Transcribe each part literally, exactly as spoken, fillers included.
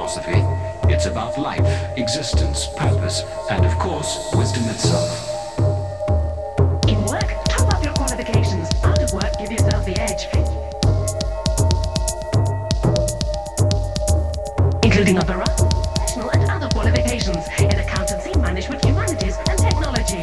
philosophy. It's about life, existence, purpose, and of course, wisdom itself. In work, top up your qualifications. Out of work, give yourself the edge. Including a variety of professional and other qualifications in accountancy, management, humanities, and technology.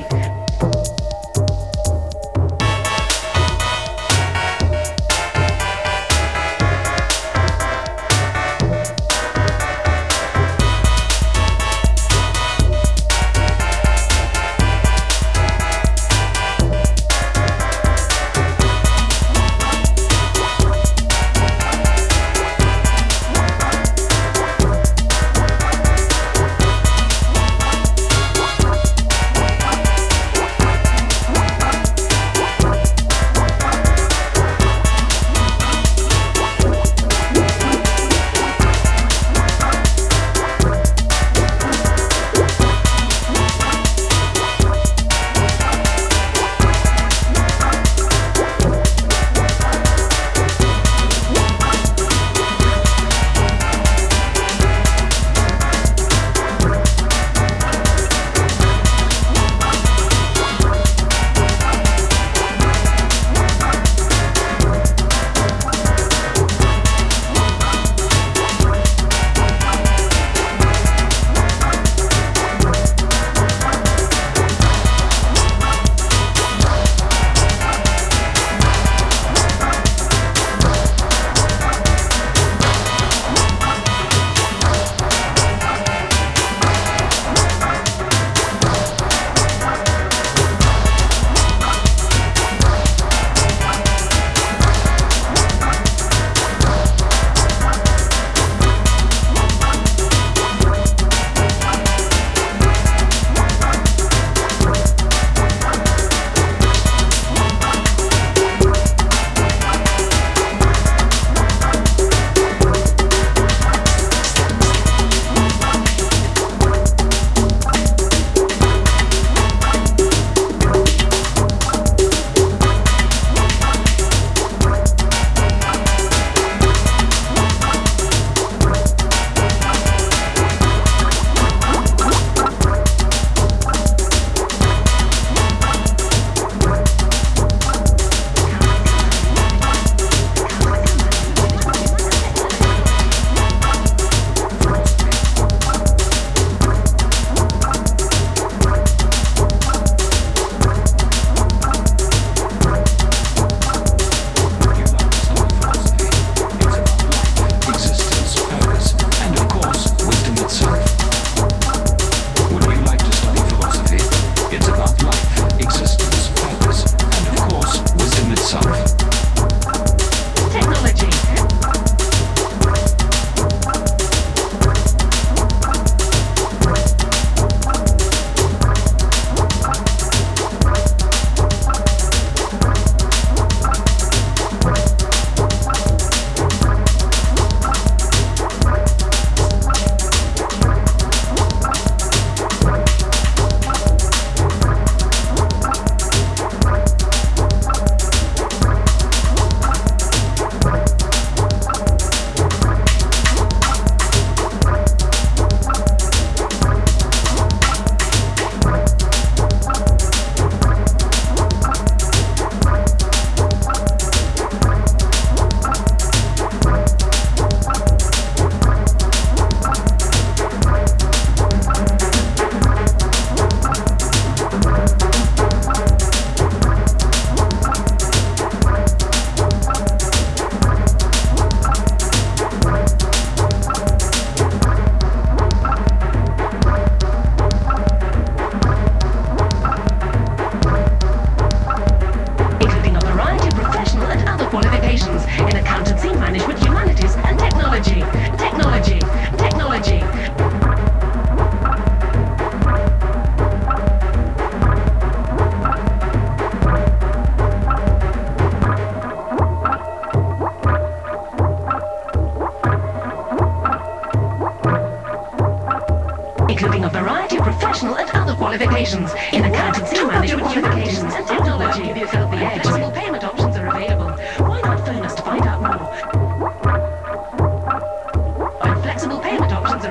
Including a variety of professional and other qualifications in accountancy, management, qualifications, and technology. Give yourself the edge. Flexible payment options are available. Why not phone us to find out more? Flexible payment options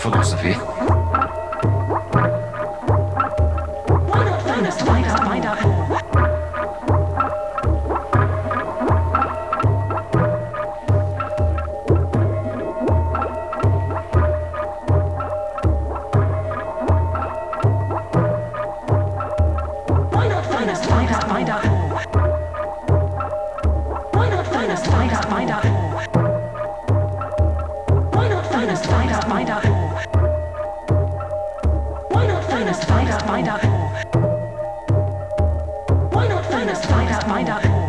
Philosophy. Why not phone us to find out, find out more? Why not phone us to find out, find out more? Why not phone us to find out, find out more? Why not phone us to find out, find out more? Why not phone us to find out, find out more? Why not phone us to find out, find out more?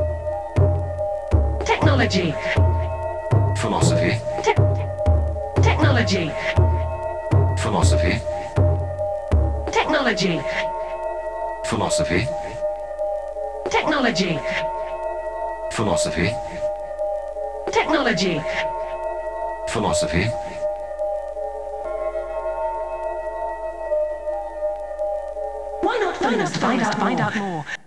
Technology. Philosophy. Te- technology. Philosophy. Technology. Philosophy. Technology. Philosophy. Technology. Philosophy. Why not phone us to find out, find out more?